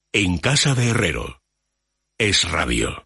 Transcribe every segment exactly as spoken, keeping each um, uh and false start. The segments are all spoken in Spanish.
En casa de Herrero. Es Radio.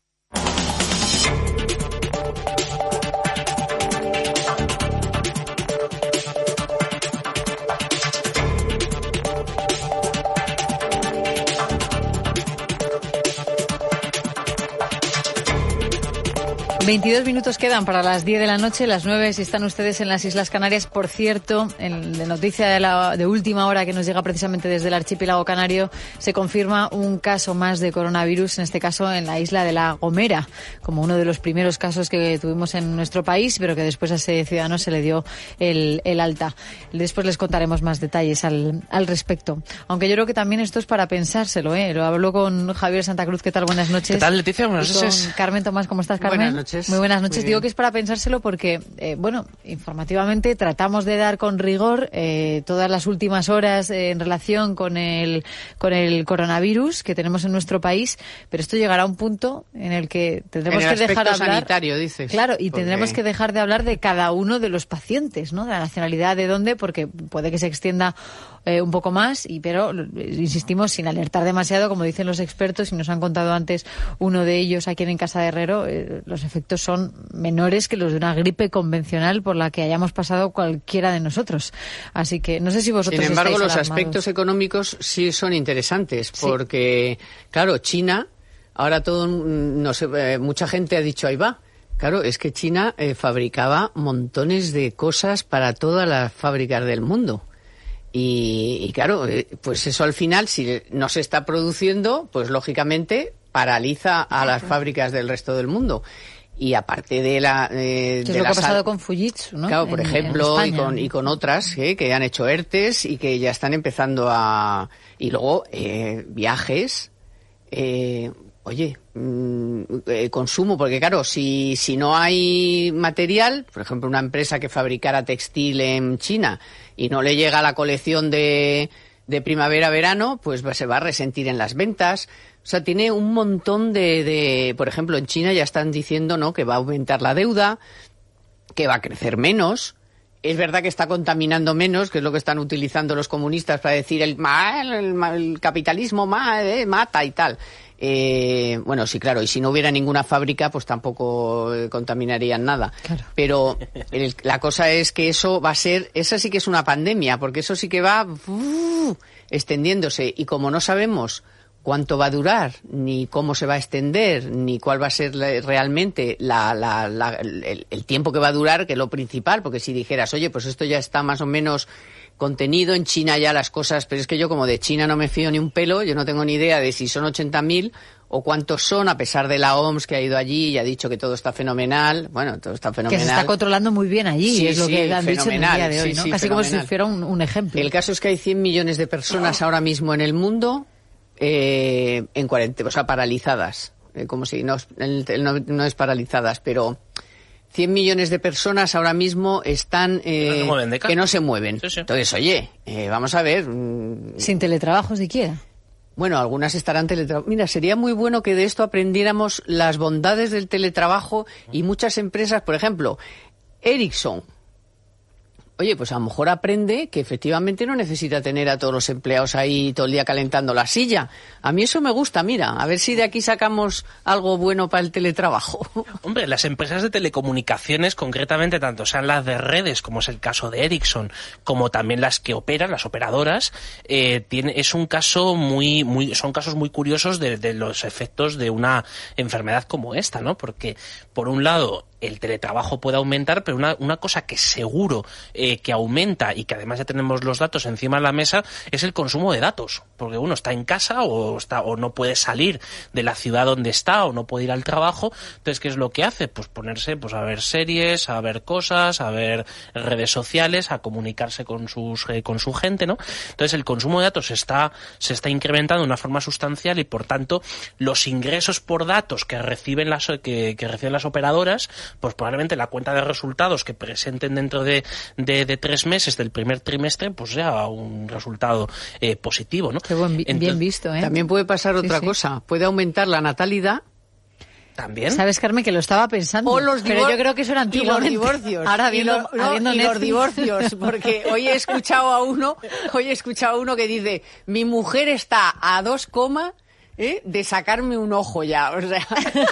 veintidós minutos quedan para las diez de la noche, las nueve si están ustedes en las Islas Canarias. Por cierto, en la noticia de, la, de última hora que nos llega precisamente desde el archipiélago canario, se confirma un caso más de coronavirus, en este caso en la isla de La Gomera, como uno de los primeros casos que tuvimos en nuestro país, pero que después a ese ciudadano se le dio el, el alta. Después les contaremos más detalles al, al respecto. Aunque yo creo que también esto es para pensárselo, ¿eh? Lo hablo con Javier Santa Cruz. ¿Qué tal? Buenas noches. ¿Qué tal, Leticia? Buenas y con noches. Carmen Tomás. ¿Cómo estás, Carmen? Buenas noches. Muy buenas noches. Muy Digo que es para pensárselo porque, eh, bueno, informativamente tratamos de dar con rigor eh, todas las últimas horas eh, en relación con el con el coronavirus que tenemos en nuestro país, pero esto llegará a un punto en el que tendremos en el que dejar de hablar. sanitario, dices. Claro, y porque... tendremos que dejar de hablar de cada uno de los pacientes, ¿no? De la nacionalidad, de dónde, porque puede que se extienda eh, un poco más, y pero insistimos sin alertar demasiado, como dicen los expertos, y nos han contado antes uno de ellos aquí en Casa de Herrero, eh, los efectos son menores que los de una gripe convencional por la que hayamos pasado cualquiera de nosotros. Así que no sé si vosotros Sin embargo, estáis los alarmados. aspectos económicos sí son interesantes, Sí. porque, claro, China, ahora todo, no sé, eh, mucha gente ha dicho, ahí va. Claro, es que China eh, fabricaba montones de cosas para todas las fábricas del mundo. Y, y claro, eh, pues eso al final, si no se está produciendo, pues lógicamente paraliza a las fábricas del resto del mundo. Y aparte de la... Eh, Es de lo la que ha pasado sal... con Fujitsu, ¿no? Claro, por En, ejemplo, en y, con, y con otras eh, que han hecho ERTES y que ya están empezando a... Y luego, eh, viajes... Eh, oye, mmm, eh, consumo, porque claro, si, si no hay material, por ejemplo, una empresa que fabricara textil en China y no le llega la colección de, de primavera-verano, pues se va a resentir en las ventas. O sea, tiene un montón de, de, por ejemplo, en China ya están diciendo, ¿no?, que va a aumentar la deuda, que va a crecer menos. Es verdad que está contaminando menos, que es lo que están utilizando los comunistas para decir el, el, el capitalismo ma, eh, mata y tal. Eh, bueno, sí, claro, y si no hubiera ninguna fábrica, pues tampoco eh, contaminarían nada. Claro. Pero el, la cosa es que eso va a ser, esa sí que es una pandemia, porque eso sí que va uh, extendiéndose. Y como no sabemos cuánto va a durar, ni cómo se va a extender, ni cuál va a ser la, realmente la, la, la, el, el tiempo que va a durar, que es lo principal, porque si dijeras, oye, pues esto ya está más o menos contenido, en China ya las cosas, pero es que yo como de China no me fío ni un pelo, yo no tengo ni idea de si son ochenta mil o cuántos son, a pesar de la O M S que ha ido allí y ha dicho que todo está fenomenal, bueno, todo está fenomenal. Que se está controlando muy bien allí, sí, es lo sí, que han dicho en el día de hoy, sí, ¿no? sí, Casi fenomenal. como si fuera un, un ejemplo. El caso es que hay cien millones de personas ahora mismo en el mundo eh, en cuarentena, o sea, paralizadas, eh, como si no, no, no es paralizadas, pero cien millones de personas ahora mismo están eh, no se que no se mueven. Sí, sí. Entonces, oye, eh, vamos a ver. Mmm, Sin teletrabajo siquiera. Bueno, algunas estarán teletrabajando. Mira, sería muy bueno que de esto aprendiéramos las bondades del teletrabajo y muchas empresas, por ejemplo, Ericsson. Oye, pues a lo mejor aprende que efectivamente no necesita tener a todos los empleados ahí todo el día calentando la silla. A mí eso me gusta, mira, a ver si de aquí sacamos algo bueno para el teletrabajo. Hombre, las empresas de telecomunicaciones, concretamente, tanto sean las de redes, como es el caso de Ericsson, como también las que operan, las operadoras, eh, tiene, es un caso muy, muy, son casos muy curiosos de, de los efectos de una enfermedad como esta, ¿no? Porque, por un lado, el teletrabajo puede aumentar, pero una, una cosa que seguro eh, que aumenta y que además ya tenemos los datos encima de la mesa es el consumo de datos, porque uno está en casa o está o no puede salir de la ciudad donde está o no puede ir al trabajo. Entonces, ¿qué es lo que hace? Pues ponerse pues a ver series, a ver cosas, a ver redes sociales, a comunicarse con sus eh, con su gente, ¿no? Entonces, el consumo de datos se está se está incrementando de una forma sustancial y, por tanto, los ingresos por datos que reciben las que, que reciben las operadoras, pues probablemente la cuenta de resultados que presenten dentro de, de, de tres meses del primer trimestre, pues sea un resultado eh, positivo, ¿no? Qué buen, Entonces, bien visto, ¿eh? También puede pasar otra sí. cosa, puede aumentar la natalidad. También. ¿Sabes, Carmen, que lo estaba pensando? O los pero yo creo que eso era antiguamente. Y los divorcios. Ahora y, viendo, lo, no, habiendo y los Netflix. divorcios, porque hoy he escuchado a uno, hoy he escuchado a uno que dice, mi mujer está a dos comas ¿eh? de sacarme un ojo ya, o sea,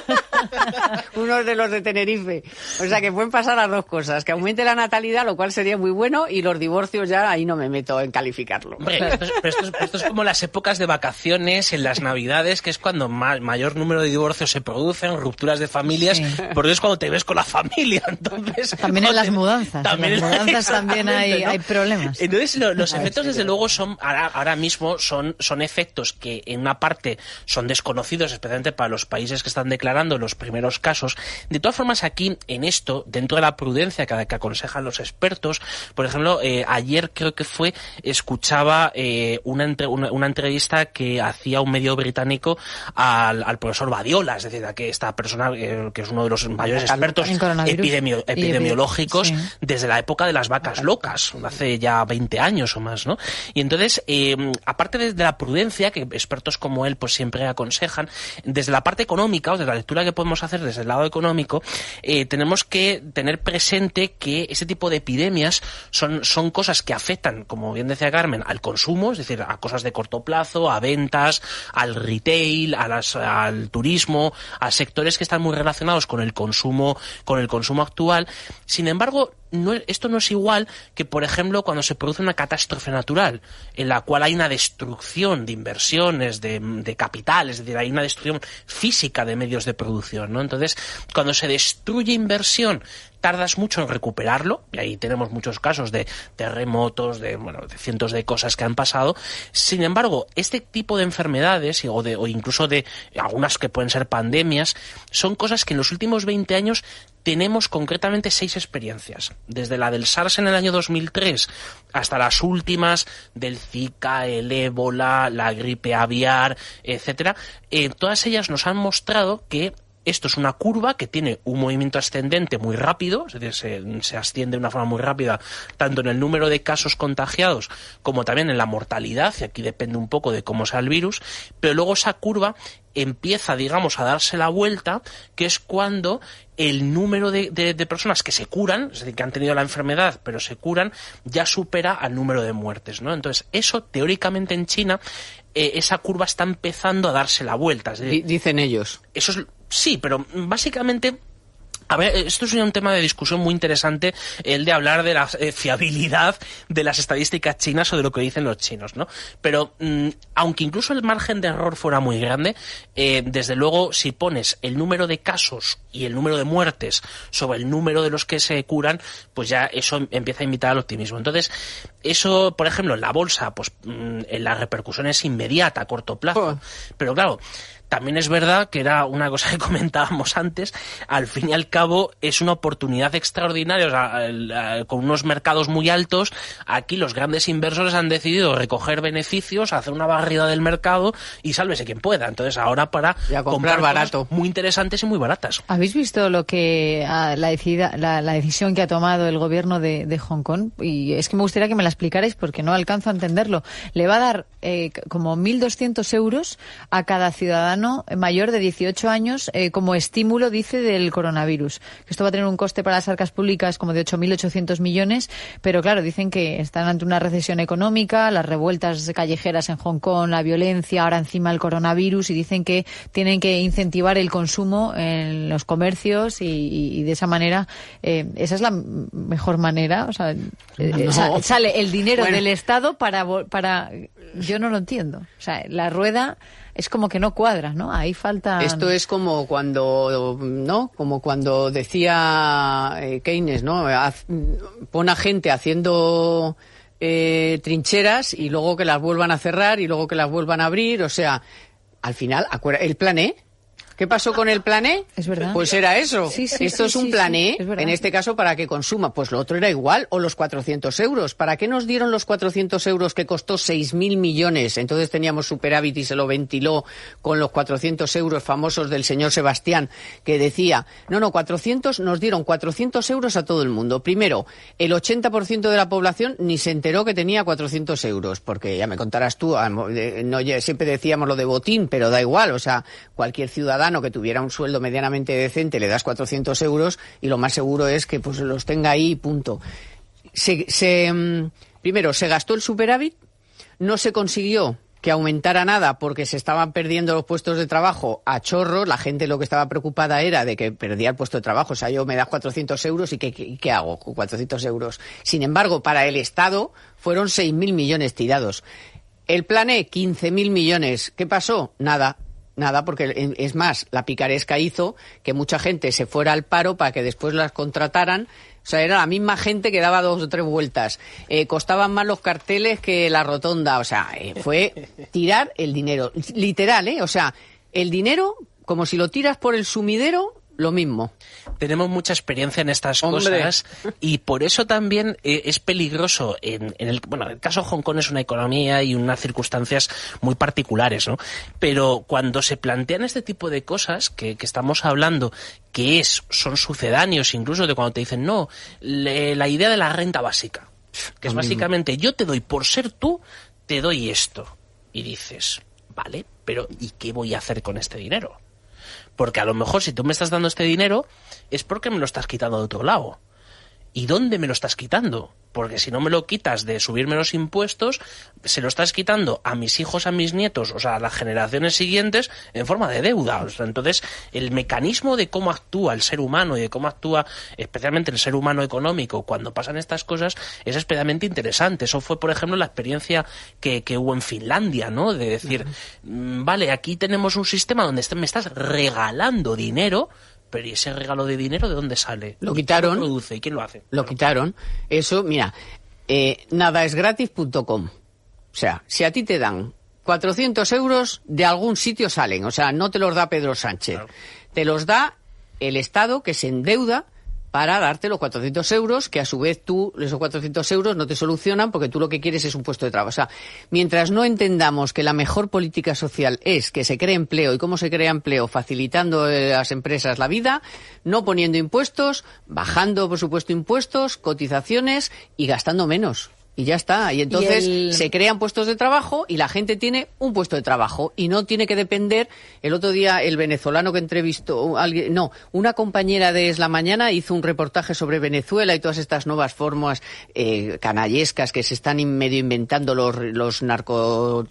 uno de los de Tenerife. O sea, que pueden pasar las dos cosas, que aumente la natalidad, lo cual sería muy bueno, y los divorcios ya ahí no me meto en calificarlo. Hombre, esto es, pero esto es, esto es como las épocas de vacaciones, en las Navidades, que es cuando ma- mayor número de divorcios se producen, rupturas de familias, sí. porque es cuando te ves con la familia. Entonces, también en las te, mudanzas, también en las mudanzas también hay, ¿no? hay problemas. Entonces, lo, los efectos, desde luego, son ahora, ahora mismo son, son efectos que en una parte son desconocidos, especialmente para los países que están declarando los primeros casos. De todas formas, aquí, en esto, dentro de la prudencia que, que aconsejan los expertos, por ejemplo, eh, ayer creo que fue, escuchaba eh, una, entre, una, una entrevista que hacía un medio británico al, al profesor Badiola, es decir, a que esta persona, eh, que es uno de los mayores expertos epidemio, epidemiológicos sí. desde la época de las vacas locas, hace ya veinte años o más, ¿no? Y entonces, eh, aparte de, de la prudencia, que expertos como él pues siempre aconsejan, desde la parte económica, o desde la lectura que podemos hacer desde el lado económico, eh, tenemos que tener presente que ese tipo de epidemias son, son cosas que afectan, como bien decía Carmen, al consumo, es decir, a cosas de corto plazo, a ventas, al retail, a las, al turismo, a sectores que están muy relacionados con el consumo, con el consumo actual. Sin embargo, no, esto no es igual que, por ejemplo, cuando se produce una catástrofe natural, en la cual hay una destrucción de inversiones, de, de capital, es decir, hay una destrucción física de medios de producción, ¿no? Entonces, cuando se destruye inversión, tardas mucho en recuperarlo, y ahí tenemos muchos casos de terremotos, de, bueno, de cientos de cosas que han pasado. Sin embargo, este tipo de enfermedades, o, de, o incluso de algunas que pueden ser pandemias, son cosas que en los últimos veinte años tenemos concretamente seis experiencias. Desde la del SARS en el año dos mil tres hasta las últimas del Zika, el ébola, la gripe aviar, etcétera. Eh, todas ellas nos han mostrado que esto es una curva que tiene un movimiento ascendente muy rápido, es decir, se, se asciende de una forma muy rápida tanto en el número de casos contagiados como también en la mortalidad, y aquí depende un poco de cómo sea el virus, pero luego esa curva empieza, digamos, a darse la vuelta, que es cuando el número de, de, de personas que se curan, es decir, que han tenido la enfermedad pero se curan, ya supera al número de muertes, ¿no? Entonces, eso teóricamente en China, eh, esa curva está empezando a darse la vuelta. Es decir, dicen ellos. Eso es, sí, pero básicamente... A ver, esto es un tema de discusión muy interesante, el de hablar de la eh, fiabilidad de las estadísticas chinas o de lo que dicen los chinos, ¿no? Pero, mmm, aunque incluso el margen de error fuera muy grande, eh, desde luego, si pones el número de casos y el número de muertes sobre el número de los que se curan, pues ya eso empieza a invitar al optimismo. Entonces, eso, por ejemplo, en la bolsa, pues mmm, la repercusión es inmediata, a corto plazo. Oh. Pero claro, también es verdad que era una cosa que comentábamos antes, al fin y al cabo es una oportunidad extraordinaria, o sea, el, el, con unos mercados muy altos, aquí los grandes inversores han decidido recoger beneficios, hacer una barrida del mercado y sálvese quien pueda. Entonces ahora para comprar, comprar barato, muy interesantes y muy baratas. ¿Habéis visto lo que la, decida, la, la decisión que ha tomado el gobierno de, de Hong Kong? Y es que me gustaría que me la explicarais porque no alcanzo a entenderlo. Le va a dar eh, como mil doscientos euros a cada ciudadano mayor de dieciocho años eh, como estímulo, dice, del coronavirus. Que esto va a tener un coste para las arcas públicas como de ocho mil ochocientos millones, pero claro, dicen que están ante una recesión económica, las revueltas callejeras en Hong Kong, la violencia, ahora encima el coronavirus, y dicen que tienen que incentivar el consumo en los comercios y, y, y de esa manera, eh, esa es la mejor manera, o sea, eh, no. sale el dinero bueno. del Estado para, para, yo no lo entiendo, o sea, la rueda es como que no cuadra, ¿no? Ahí falta... Esto es como cuando, ¿no? Como cuando decía eh, Keynes, ¿no? Haz, pon a gente haciendo eh, trincheras y luego que las vuelvan a cerrar y luego que las vuelvan a abrir. O sea, al final, el plan E. ¿Qué pasó con el plan E? Es verdad. Pues era eso. Sí, sí, Esto sí, es un sí, plan sí, E, es en este caso para que consuma. Pues lo otro era igual, o los cuatrocientos euros. ¿Para qué nos dieron los cuatrocientos euros que costó seis mil millones? Entonces teníamos superávit y se lo ventiló con los cuatrocientos euros famosos del señor Sebastián, que decía, no, no, cuatrocientos, nos dieron cuatrocientos euros a todo el mundo. Primero, el ochenta por ciento de la población ni se enteró que tenía cuatrocientos euros, porque ya me contarás tú, no, siempre decíamos lo de botín, pero da igual, o sea, cualquier ciudadano que tuviera un sueldo medianamente decente le das cuatrocientos euros y lo más seguro es que pues los tenga ahí y punto. Se, se, primero, se gastó el superávit, no se consiguió que aumentara nada porque se estaban perdiendo los puestos de trabajo a chorros. La gente lo que estaba preocupada era de que perdía el puesto de trabajo. O sea, yo me das cuatrocientos euros y ¿qué, qué, qué hago con cuatrocientos euros? Sin embargo, para el Estado fueron seis mil millones tirados. El plan E, quince mil millones. ¿Qué pasó? Nada. Nada, porque es más, la picaresca hizo que mucha gente se fuera al paro para que después las contrataran. O sea, era la misma gente que daba dos o tres vueltas. Eh, costaban más los carteles que la rotonda. O sea, eh, fue tirar el dinero. Literal, ¿eh? O sea, el dinero, como si lo tiras por el sumidero, lo mismo. Tenemos mucha experiencia en estas Hombre. cosas y por eso también eh, es peligroso. En, en el bueno, el caso de Hong Kong es una economía y unas circunstancias muy particulares, ¿no? Pero cuando se plantean este tipo de cosas que, que estamos hablando, que es son sucedáneos incluso de cuando te dicen no, le, la idea de la renta básica, que es básicamente yo te doy por ser tú, te doy esto y dices, vale, pero ¿y qué voy a hacer con este dinero? Porque a lo mejor si tú me estás dando este dinero es porque me lo estás quitando de otro lado. ¿Y dónde me lo estás quitando? Porque si no me lo quitas de subirme los impuestos, se lo estás quitando a mis hijos, a mis nietos, o sea, a las generaciones siguientes en forma de deuda. O sea, entonces, el mecanismo de cómo actúa el ser humano y de cómo actúa especialmente el ser humano económico cuando pasan estas cosas es especialmente interesante. Eso fue, por ejemplo, la experiencia que, que hubo en Finlandia, ¿no? De decir, uh-huh. vale, aquí tenemos un sistema donde me estás regalando dinero. Pero ¿y ese regalo de dinero de dónde sale? Lo quitaron. ¿Quién lo produce y quién lo hace? Lo quitaron. Eso, mira, eh, nadaesgratis punto com. O sea, si a ti te dan cuatrocientos euros, de algún sitio salen. O sea, no te los da Pedro Sánchez. Claro. Te los da el Estado, que se endeuda para darte los cuatrocientos euros, que a su vez tú, esos cuatrocientos euros no te solucionan porque tú lo que quieres es un puesto de trabajo. O sea, mientras no entendamos que la mejor política social es que se cree empleo y cómo se crea empleo facilitando a las empresas la vida, no poniendo impuestos, bajando, por supuesto, impuestos, cotizaciones y gastando menos. Y ya está. Y entonces y el... se crean puestos de trabajo y la gente tiene un puesto de trabajo y no tiene que depender. El otro día el venezolano que entrevistó, alguien, no, una compañera de Es la Mañana hizo un reportaje sobre Venezuela y todas estas nuevas formas eh, canallescas que se están medio inventando los, los narco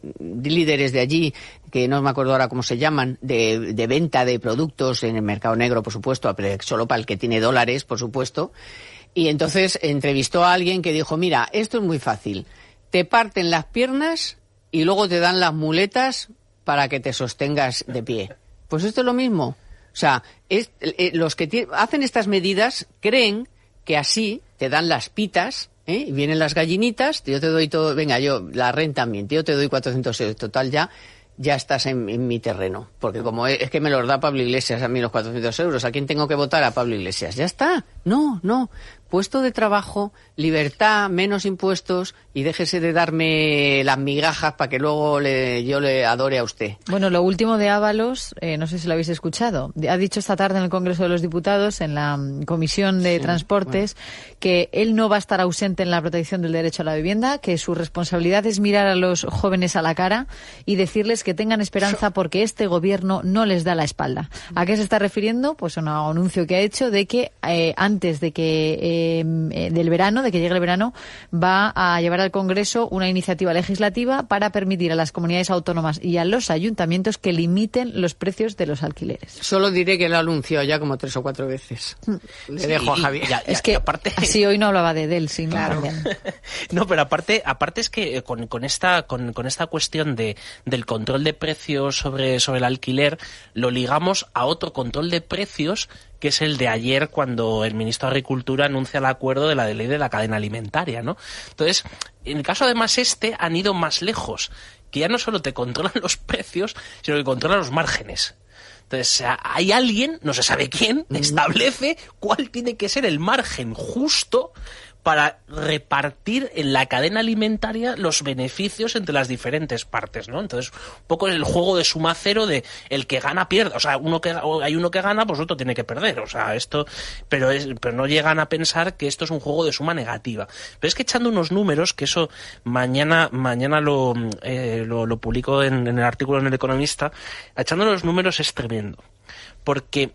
líderes de allí, que no me acuerdo ahora cómo se llaman, de, de venta de productos en el mercado negro, por supuesto, pero solo para el que tiene dólares, por supuesto. Y entonces entrevistó a alguien que dijo, mira, esto es muy fácil. Te parten las piernas y luego te dan las muletas para que te sostengas de pie. Pues esto es lo mismo. O sea, es, eh, los que t- hacen estas medidas creen que así te dan las pitas, ¿eh? Y vienen las gallinitas, yo te doy todo, venga, yo, la renta también, yo te doy cuatrocientos euros, total ya, ya estás en, en mi terreno. Porque como es, es que me los da Pablo Iglesias a mí los cuatrocientos euros, ¿a quién tengo que votar? A Pablo Iglesias. Ya está. No, no. Puesto de trabajo, libertad, menos impuestos y déjese de darme las migajas para que luego le, yo le adore a usted. Bueno, lo último de Ábalos, eh, no sé si lo habéis escuchado, ha dicho esta tarde en el Congreso de los Diputados, en la Comisión de sí, Transportes, bueno. que él no va a estar ausente en la protección del derecho a la vivienda, que su responsabilidad es mirar a los jóvenes a la cara y decirles que tengan esperanza porque este gobierno no les da la espalda. ¿A qué se está refiriendo? Pues a un anuncio que ha hecho de que eh, antes de que eh, Eh, del verano, de que llegue el verano, va a llevar al Congreso una iniciativa legislativa para permitir a las comunidades autónomas y a los ayuntamientos que limiten los precios de los alquileres. Solo diré que lo ha anunciado ya como tres o cuatro veces. Le sí, dejo a Javier. Ya, ya, es que aparte... así hoy no hablaba de él, sino claro. No, pero aparte, aparte es que con, con esta con, con esta cuestión de del control de precios sobre sobre el alquiler lo ligamos a otro control de precios que es el de ayer cuando el ministro de Agricultura anuncia el acuerdo de la ley de la cadena alimentaria, ¿no? Entonces, en el caso además este han ido más lejos, que ya no solo te controlan los precios, sino que controlan los márgenes. Entonces, hay alguien, no se sabe quién, establece cuál tiene que ser el margen justo para repartir en la cadena alimentaria los beneficios entre las diferentes partes, ¿no? Entonces, un poco el juego de suma cero de el que gana pierde, o sea, uno que hay uno que gana, pues otro tiene que perder, o sea, esto, pero es, pero no llegan a pensar que esto es un juego de suma negativa. Pero es que echando unos números, que eso mañana mañana lo eh, lo, lo publico en, en el artículo en El Economista, echando los números es tremendo, porque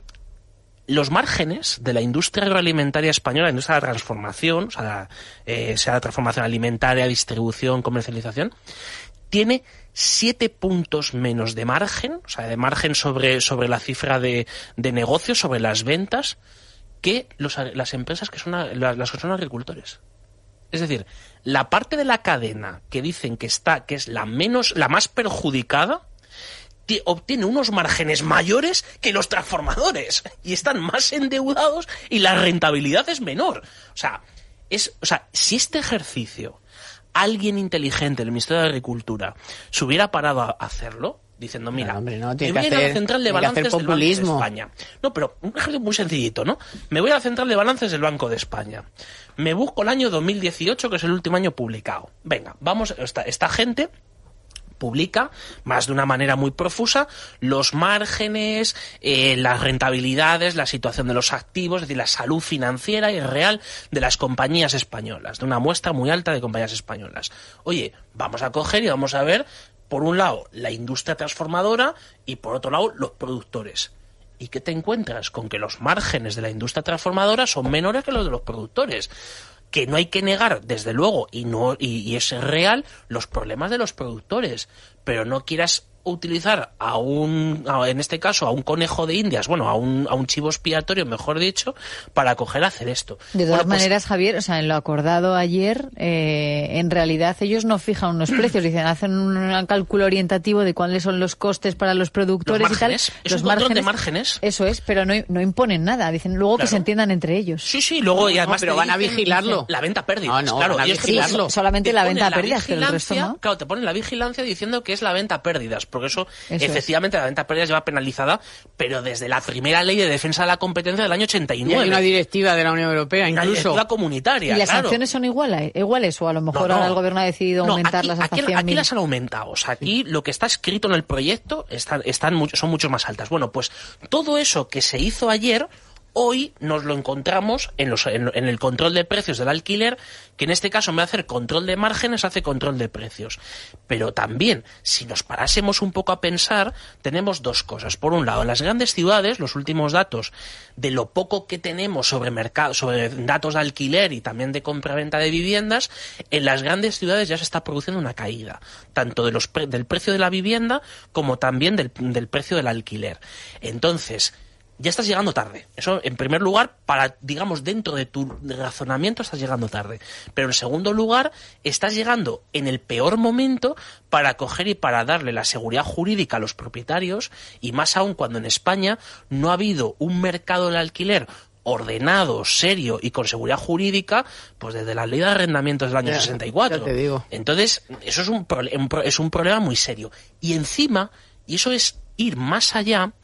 los márgenes de la industria agroalimentaria española, la industria de la transformación, o sea, la, eh, sea la transformación alimentaria, distribución, comercialización, tiene siete puntos menos de margen, o sea, de margen sobre, sobre la cifra de, de negocio, sobre las ventas, que los, las empresas que son, las que son agricultores. Es decir, la parte de la cadena que dicen que está, que es la menos, la más perjudicada, t- obtiene unos márgenes mayores que los transformadores y están más endeudados y la rentabilidad es menor. O sea, es, o sea, si este ejercicio alguien inteligente del Ministerio de Agricultura se hubiera parado a hacerlo, diciendo, mira, no, hombre, no, me voy a ir a la central de balances del Banco de España. No, pero un ejemplo muy sencillito, ¿no? Me voy a la central de balances del Banco de España. Me busco el año dos mil dieciocho, que es el último año publicado. Venga, vamos, esta, esta gente publica, más de una manera muy profusa, los márgenes, eh, las rentabilidades, la situación de los activos, es decir, la salud financiera y real de las compañías españolas, de una muestra muy alta de compañías españolas. Oye, vamos a coger y vamos a ver, por un lado, la industria transformadora y por otro lado, los productores. ¿Y qué te encuentras? Con que los márgenes de la industria transformadora son menores que los de los productores. Que no hay que negar, desde luego, y no y, y es real, los problemas de los productores, pero no quieras utilizar a un, a, en este caso, a un conejo de Indias, bueno, a un, a un chivo expiatorio, mejor dicho, para coger a hacer esto. De todas bueno, pues, maneras, Javier, o sea, en lo acordado ayer, eh, en realidad ellos no fijan unos precios, dicen, hacen un cálculo orientativo de cuáles son los costes para los productores los márgenes, y tal. Es los un márgenes, de márgenes. Eso es, pero no, no imponen nada, dicen luego claro. que se entiendan entre ellos. Sí, sí, luego y además no, pero van a vigilarlo. La venta pérdida. No, no, claro, van a y es vigilarlo. Sí, solamente la venta pérdidas, pero el resto no. Claro, te ponen la vigilancia diciendo que es la venta pérdidas, porque eso, eso efectivamente, la venta pérdidas lleva penalizada, pero desde la primera ley de defensa de la competencia del año ochenta y nueve. Y hay una directiva de la Unión Europea, incluso. Una directiva comunitaria, ¿Y las claro. sanciones son iguales, iguales o a lo mejor no, no. ahora el gobierno ha decidido no, aumentar aquí, las hasta aquí, cien mil? Aquí las han aumentado. O sea, aquí sí. Lo que está escrito en el proyecto están, están mucho, son mucho más altas. Bueno, pues todo eso que se hizo ayer, hoy nos lo encontramos en, los, en, en el control de precios del alquiler, que en este caso, en vez de hacer control de márgenes, hace control de precios. Pero también, si nos parásemos un poco a pensar, tenemos dos cosas. Por un lado, en las grandes ciudades, los últimos datos de lo poco que tenemos sobre mercado, sobre datos de alquiler y también de compra-venta de viviendas, en las grandes ciudades ya se está produciendo una caída, tanto de los pre- del precio de la vivienda como también del, del precio del alquiler. Entonces, ya estás llegando tarde. Eso, en primer lugar, para, digamos, dentro de tu razonamiento estás llegando tarde. Pero en segundo lugar, estás llegando en el peor momento para coger y para darle la seguridad jurídica a los propietarios, y más aún cuando en España no ha habido un mercado del alquiler ordenado, serio y con seguridad jurídica, pues desde la ley de arrendamientos del año ya, sesenta y cuatro. Ya te digo. Entonces, eso es un, pro- un pro- es un problema muy serio. Y encima, y eso es ir más allá,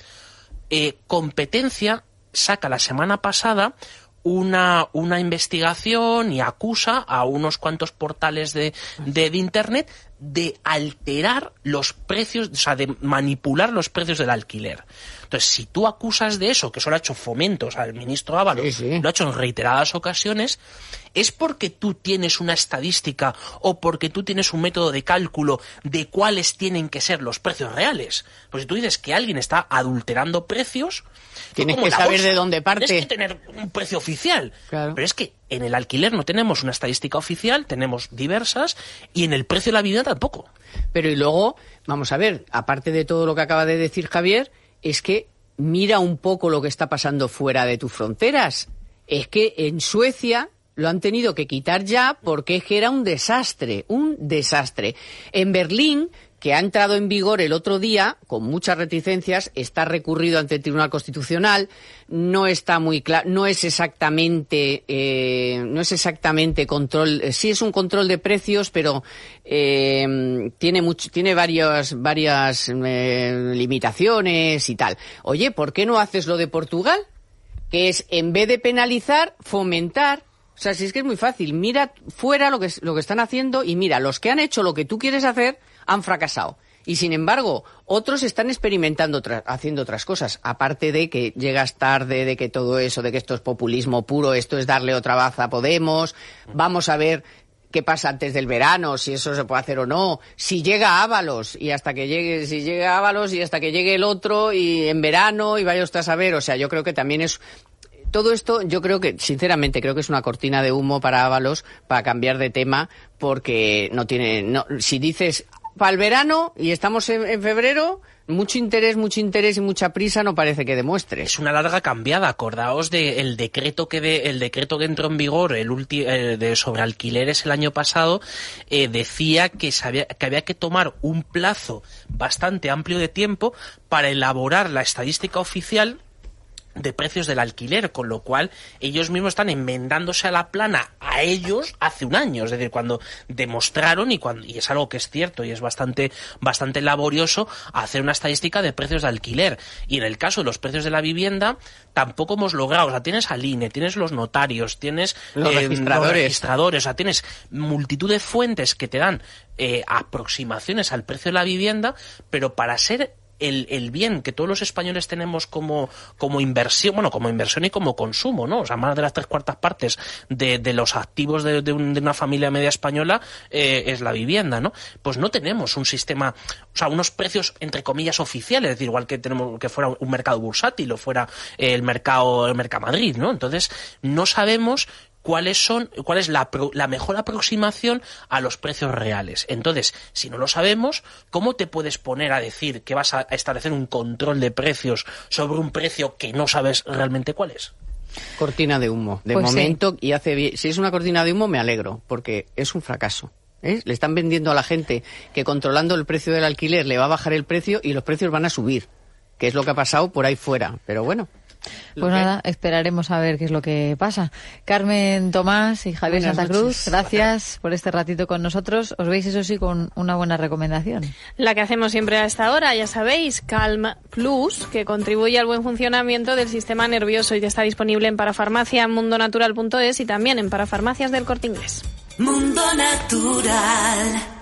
Eh, Competencia saca la semana pasada una, una investigación y acusa a unos cuantos portales de, de, de Internet de alterar los precios, o sea, de manipular los precios del alquiler. Entonces, si tú acusas de eso, que eso lo ha hecho Fomento, o sea, el ministro Ábalos, sí, sí. lo ha hecho en reiteradas ocasiones, ¿es porque tú tienes una estadística o porque tú tienes un método de cálculo de cuáles tienen que ser los precios reales? Pues si tú dices que alguien está adulterando precios, tienes como que la saber bolsa, de dónde parte. Tienes que tener un precio oficial. Claro. Pero es que en el alquiler no tenemos una estadística oficial, tenemos diversas, y en el precio de la vivienda tampoco. Pero y luego, vamos a ver, aparte de todo lo que acaba de decir Javier, es que mira un poco lo que está pasando fuera de tus fronteras. Es que en Suecia lo han tenido que quitar ya porque es que era un desastre, un desastre. En Berlín, que ha entrado en vigor el otro día, con muchas reticencias, está recurrido ante el Tribunal Constitucional, no está muy claro, no es exactamente, eh, no es exactamente control, eh, sí es un control de precios, pero eh, tiene mucho, tiene varias, varias eh, limitaciones y tal. Oye, ¿por qué no haces lo de Portugal? Que es, en vez de penalizar, fomentar. O sea, si es que es muy fácil, mira fuera lo que, lo que están haciendo y mira, los que han hecho lo que tú quieres hacer han fracasado. Y sin embargo, otros están experimentando, tra- haciendo otras cosas. Aparte de que llegas tarde, de que todo eso, de que esto es populismo puro, esto es darle otra baza a Podemos. Vamos a ver qué pasa antes del verano, si eso se puede hacer o no. Si llega Ábalos y hasta que llegue, si llega Ábalos y hasta que llegue el otro y en verano y vaya usted a saber. O sea, yo creo que también es... Todo esto, yo creo que, sinceramente, creo que es una cortina de humo para Ábalos, para cambiar de tema, porque no tiene, no, si dices, para el verano y estamos en, en febrero, mucho interés, mucho interés y mucha prisa no parece que demuestre. Es una larga cambiada. Acordaos del decreto que de, el decreto que entró en vigor el ulti, eh, de, sobre alquileres el año pasado, eh, decía que, sabía, que había que tomar un plazo bastante amplio de tiempo para elaborar la estadística oficial de precios del alquiler, con lo cual ellos mismos están enmendándose a la plana a ellos hace un año, es decir, cuando demostraron, y cuando y es algo que es cierto y es bastante bastante laborioso, hacer una estadística de precios de alquiler. Y en el caso de los precios de la vivienda tampoco hemos logrado, o sea, tienes al I N E, tienes los notarios, tienes los, eh, registradores. los registradores, o sea, tienes multitud de fuentes que te dan eh, aproximaciones al precio de la vivienda, pero para ser El, el bien que todos los españoles tenemos como, como inversión, bueno, como inversión y como consumo, ¿no? O sea, más de las tres cuartas partes de, de los activos de, de, un, de una familia media española eh, es la vivienda, ¿no? Pues no tenemos un sistema, o sea, unos precios, entre comillas, oficiales, es decir, igual que tenemos que fuera un mercado bursátil o fuera el mercado, el Mercamadrid, ¿no? Entonces, no sabemos cuáles son, cuál es la, la mejor aproximación a los precios reales. Entonces, si no lo sabemos, ¿cómo te puedes poner a decir que vas a establecer un control de precios sobre un precio que no sabes realmente cuál es? Cortina de humo, de pues momento, sí. Y hace bien. Si es una cortina de humo, me alegro, porque es un fracaso. ¿Eh? Le están vendiendo a la gente que controlando el precio del alquiler le va a bajar el precio y los precios van a subir, que es lo que ha pasado por ahí fuera. Pero bueno. Pues nada, esperaremos a ver qué es lo que pasa. Carmen Tomás y Javier Buenas Santa Cruz, noches. Gracias por este ratito con nosotros. Os veis, eso sí, con una buena recomendación. La que hacemos siempre a esta hora, ya sabéis, Calm Plus, que contribuye al buen funcionamiento del sistema nervioso y que está disponible en Parafarmacia, mundo natural punto es y también en Parafarmacias del Corte Inglés. Mundo Natural.